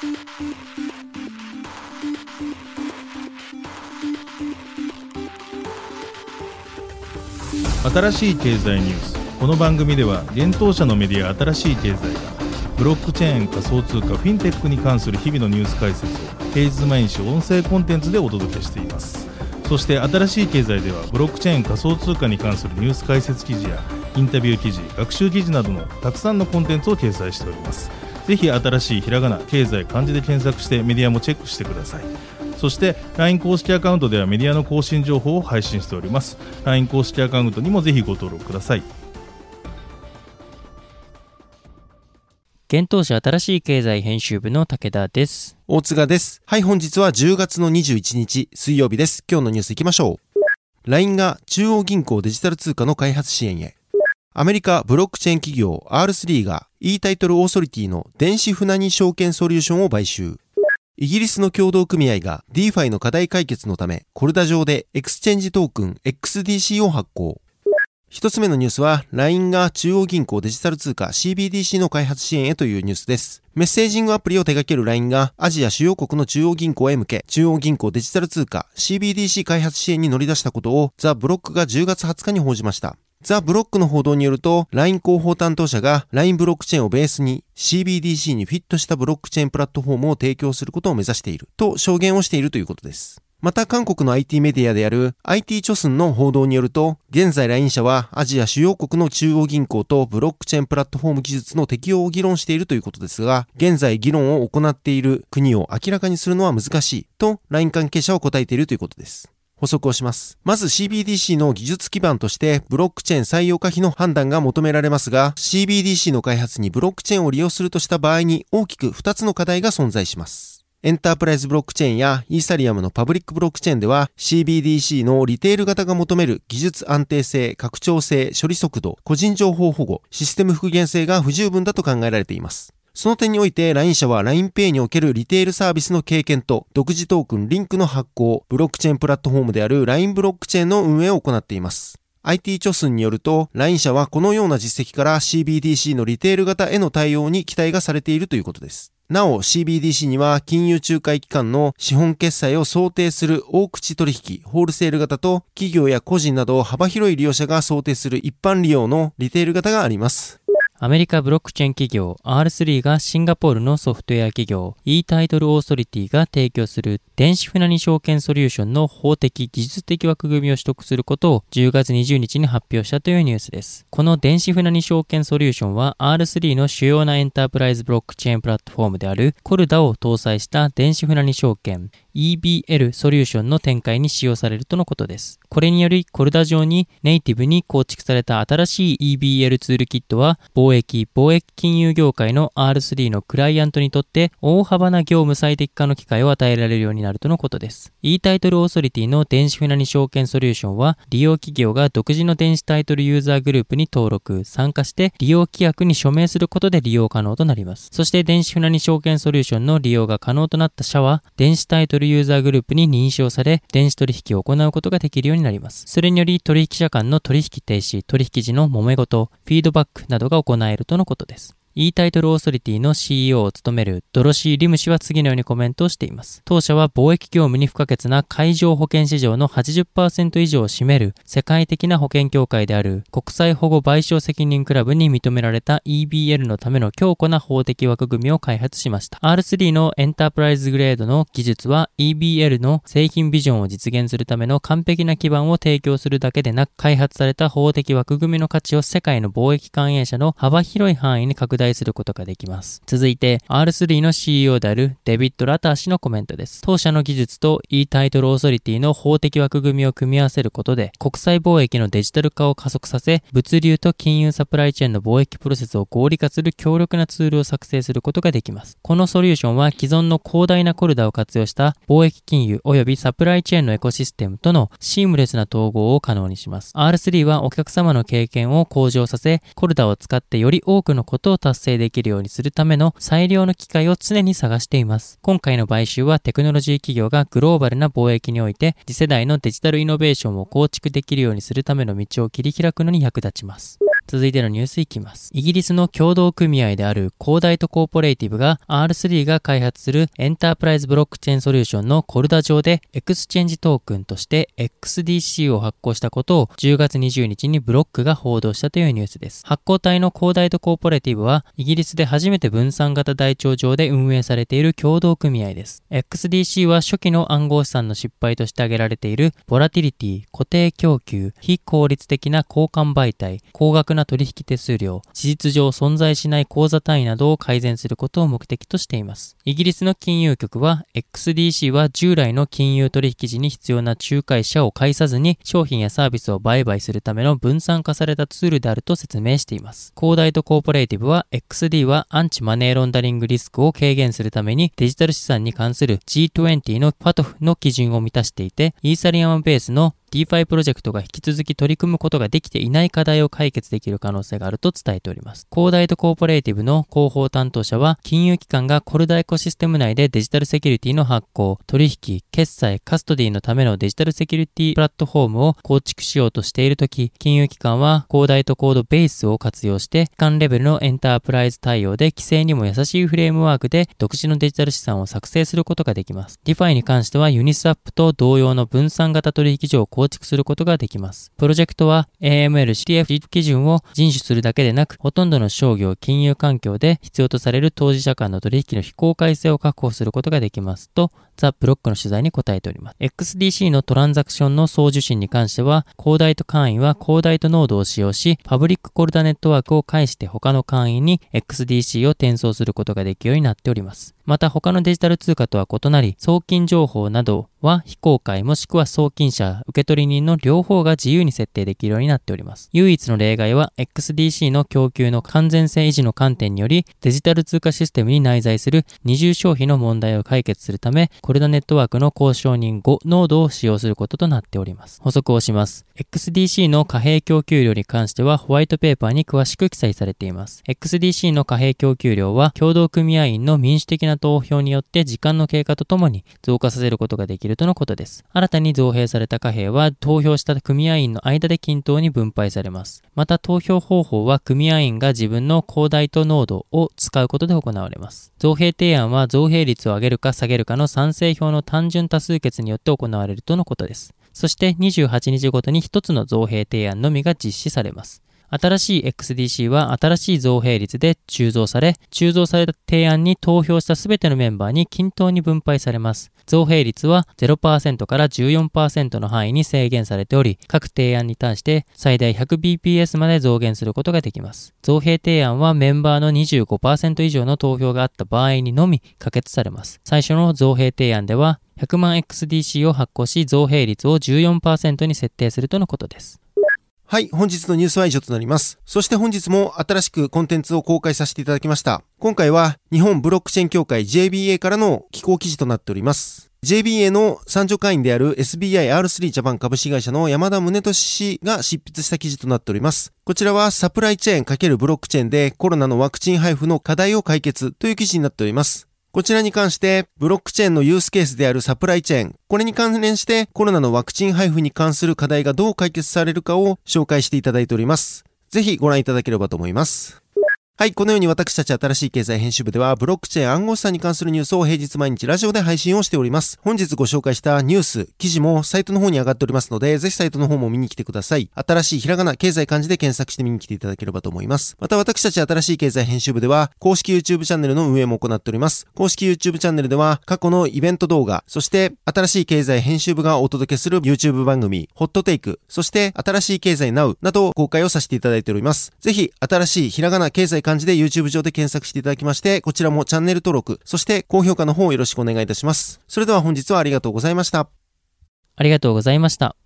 新しい経済ニュース。この番組では現当社のメディア新しい経済がブロックチェーン、仮想通貨、フィンテックに関する日々のニュース解説を平日毎日音声コンテンツでお届けしています。そして新しい経済ではブロックチェーン、仮想通貨に関するニュース解説記事やインタビュー記事、学習記事などのたくさんのコンテンツを掲載しております。ぜひ新しいひらがな、経済、漢字で検索してメディアもチェックしてください。そして LINE 公式アカウントではメディアの更新情報を配信しております。 LINE 公式アカウントにもぜひご登録ください。 現当社新しい経済編集部の武田です。 大塚です。はい、本日は10月の21日水曜日です。今日のニュースいきましょう。 LINE が中央銀行デジタル通貨の開発支援へ。アメリカブロックチェーン企業 R3 が E タイトルオーソリティの電子船荷証券ソリューションを買収。イギリスの協同組合が DeFi の課題解決のためコルダ上でエクスチェンジトークン XDC を発行。一つ目のニュースは LINE が中央銀行デジタル通貨 CBDC の開発支援へというニュースです。メッセージングアプリを手掛ける LINE がアジア主要国の中央銀行へ向け中央銀行デジタル通貨 CBDC 開発支援に乗り出したことをザ・ブロックが10月20日に報じました。ザ・ブロックの報道によると LINE 広報担当者が LINE ブロックチェーンをベースに CBDC にフィットしたブロックチェーンプラットフォームを提供することを目指していると証言をしているということです。また韓国の IT メディアである IT チョスンの報道によると現在 LINE 社はアジア主要国の中央銀行とブロックチェーンプラットフォーム技術の適用を議論しているということですが現在議論を行っている国を明らかにするのは難しいと LINE 関係者は答えているということです。補足をします。まず CBDC の技術基盤としてブロックチェーン採用可否の判断が求められますが CBDC の開発にブロックチェーンを利用するとした場合に大きく2つの課題が存在します。エンタープライズブロックチェーンやイーサリアムのパブリックブロックチェーンでは CBDC のリテール型が求める技術安定性、拡張性、処理速度、個人情報保護、システム復元性が不十分だと考えられています。その点において LINE 社は LINEPay におけるリテールサービスの経験と独自トークンリンクの発行、ブロックチェーンプラットフォームである LINE ブロックチェーンの運営を行っています。IT チョスンによると LINE 社はこのような実績から CBDC のリテール型への対応に期待がされているということです。なお CBDC には金融仲介機関の資本決済を想定する大口取引、ホールセール型と企業や個人など幅広い利用者が想定する一般利用のリテール型があります。 アメリカブロックチェーン企業 R3 がシンガポールのソフトウェア企業 E タイトルオーソリティが提供する電子船荷証券ソリューションの法的技術的枠組みを取得することを10月20日に発表したというニュースです。この電子船荷証券ソリューションは R3 の主要なエンタープライズブロックチェーンプラットフォームであるコルダを搭載した電子船荷証券EBL ソリューションの展開に使用されるとのことです。これによりコルダ上にネイティブに構築された新しい EBL ツールキットは貿易金融業界の R3 のクライアントにとって大幅な業務最適化の機会を与えられるようになるとのことです。E タイトルオーソリティの電子船荷証券ソリューションは利用企業が独自の電子タイトルユーザーグループに登録、参加して利用規約に署名することで利用可能となります。そして電子船荷証券ソリューションの利用が可能となった社は電子タイトルユーザーグループに認証され電子取引を行うことができるようになります。それにより取引者間の取引停止、取引時の揉め事、フィードバックなどが行えるとのことです。E タイトルオーソリティの CEO を務めるドロシー・リム氏は次のようにコメントをしています。当社は貿易業務に不可欠な海上保険市場の 80% 以上を占める世界的な保険協会である国際保護賠償責任クラブに認められた EBL のための強固な法的枠組みを開発しました。R3 のエンタープライズグレードの技術は EBL の製品ビジョンを実現するための完璧な基盤を提供するだけでなく開発された法的枠組みの価値を世界の貿易関係者の幅広い範囲に拡大することができます。続いて R3 の CEO であるデビッド・ラター氏のコメントです。当社の技術と E タイトルオーソリティの法的枠組みを組み合わせることで国際貿易のデジタル化を加速させ物流と金融サプライチェーンの貿易プロセスを合理化する強力なツールを作成することができます。このソリューションは既存の広大なコルダを活用した貿易金融及びサプライチェーンのエコシステムとのシームレスな統合を可能にします。R3 はお客様の経験を向上させコルダを使ってより多くのことを達成できるようにするための最良の機会を常に探しています。今回の買収はテクノロジー企業がグローバルな貿易において次世代のデジタルイノベーションを構築できるようにするための道を切り開くのに役立ちます。 続いてのニュースいきます。イギリスの共同組合であるコーダイトコーポレーティブが R3 が開発するエンタープライズブロックチェーンソリューションのコルダ上でエクスチェンジトークンとして XDC を発行したことを10月20日にブロックが報道したというニュースです。発行体のコーダイトコーポレーティブはイギリスで初めて分散型台帳上で運営されている共同組合です。XDC は初期の暗号資産の失敗として挙げられているボラティリティ、固定供給、非効率的な交換媒体、高額な取引手数料、事実上存在しない口座単位などを改善することを目的としています。イギリスの金融局は XDC は従来の金融取引時に必要な仲介者を介さずに商品やサービスを売買するための分散化されたツールであると説明しています。コーダイトコーポレーティブは XD はアンチマネーロンダリングリスクを軽減するためにデジタル資産に関する G20 の FATF の基準を満たしていて、イーサリアムベースのDeFi プロジェクトが引き続き取り組むことができていない課題を解決できる可能性があると伝えております。コーダイトコーポレーティブの広報担当者は、金融機関がコルダエコシステム内でデジタルセキュリティの発行、取引、決済、カストディのためのデジタルセキュリティプラットフォームを構築しようとしているとき、金融機関はコーダイトコードベースを活用して、機関レベルのエンタープライズ対応で規制にも優しいフレームワークで独自のデジタル資産を作成することができます。DeFi に関してはユニスワップと同様の分散型取引所を構築することができます。プロジェクトは AML-CTF 基準を遵守するだけでなく、ほとんどの商業・金融環境で必要とされる当事者間の取引の非公開性を確保することができますと、ザ・ブロックの取材に答えております。XDC のトランザクションの送受信に関しては、コーダイト会員はコーダイトノードを使用し、パブリックコルダネットワークを介して他の会員に XDC を転送することができるようになっております。また他のデジタル通貨とは異なり、送金情報などは非公開もしくは送金者、受取人の両方が自由に設定できるようになっております。唯一の例外は XDC の供給の完全性維持の観点により、デジタル通貨システムに内在する二重消費の問題を解決するため、コルダネットワークの交渉人5ノードを使用することとなっております。補足をします。XDC の貨幣供給量に関してはホワイトペーパーに詳しく記載されています。XDC の貨幣供給量は共同組合員の民主的な投票によって時間の経過とともに増加させることができるとのことです。新たに増幣された貨幣は投票した組合員の間で均等に分配されます。また投票方法は組合員が自分のコーダイトノードを使うことで行われます。増幣提案は増幣率を上げるか下げるかの賛成票の単純多数決によって行われるとのことです。そして28日ごとに1つの増幣提案のみが実施されます。新しい XDC は新しい増幣率で鋳造された提案に投票したすべてのメンバーに均等に分配されます。増幣率は 0% から 14% の範囲に制限されており、各提案に対して最大 100bps まで増減することができます。増幣提案はメンバーの 25% 以上の投票があった場合にのみ可決されます。最初の増幣提案では100万 XDC を発行し、増幣率を 14% に設定するとのことです。 はい、本日のニュースは以上となります。そして本日も新しくコンテンツを公開させていただきました。今回は日本ブロックチェーン協会 JBA からの寄稿記事となっております。JBA の参助会員である SBI-R3 ジャパン株式会社の山田宗俊氏が執筆した記事となっております。こちらはサプライチェーン×ブロックチェーンでコロナのワクチン配布の課題を解決という記事になっております。こちらに関して、ブロックチェーンのユースケースであるサプライチェーン、これに関連してコロナのワクチン配布に関する課題がどう解決されるかを紹介していただいております。ぜひご覧いただければと思います。はい、このように私たち新しい経済編集部ではブロックチェーン暗号資産に関するニュースを平日毎日ラジオで配信をしております。本日ご紹介したニュース、記事もサイトの方に上がっておりますので、ぜひサイトの方も見に来てください。新しいひらがな経済漢字で検索して見に来ていただければと思います。また私たち新しい経済編集部では公式 YouTube チャンネルの運営も行っております。公式 YouTube チャンネルでは過去のイベント動画、そして新しい経済編集部がお届けする YouTube 番組、ホットテイク、そして新しい経済 Now などを公開をさせていただいております。ぜひ新しいひらがな経済漢字で YouTube 上で検索していただきまして、こちらもチャンネル登録、そして高評価の方をよろしくお願いいたします。それでは本日はありがとうございました。 ありがとうございました。